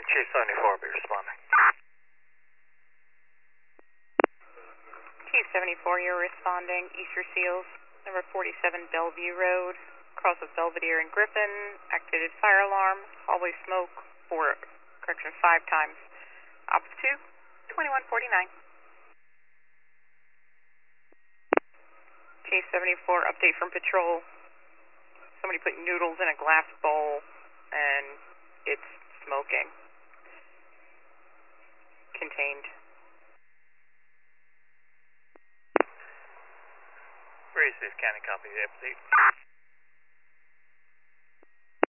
Chief 74 will be responding. Chief 74, you're responding. Easter Seals, number 47 Bellevue Road, cross of Belvedere and Griffin, activated fire alarm, hallway smoke, 5 times. Ops 2, 2149. Chief 74, update from patrol. Somebody put noodles in a glass bowl and it's smoking. Contained. Raise this county copy the update.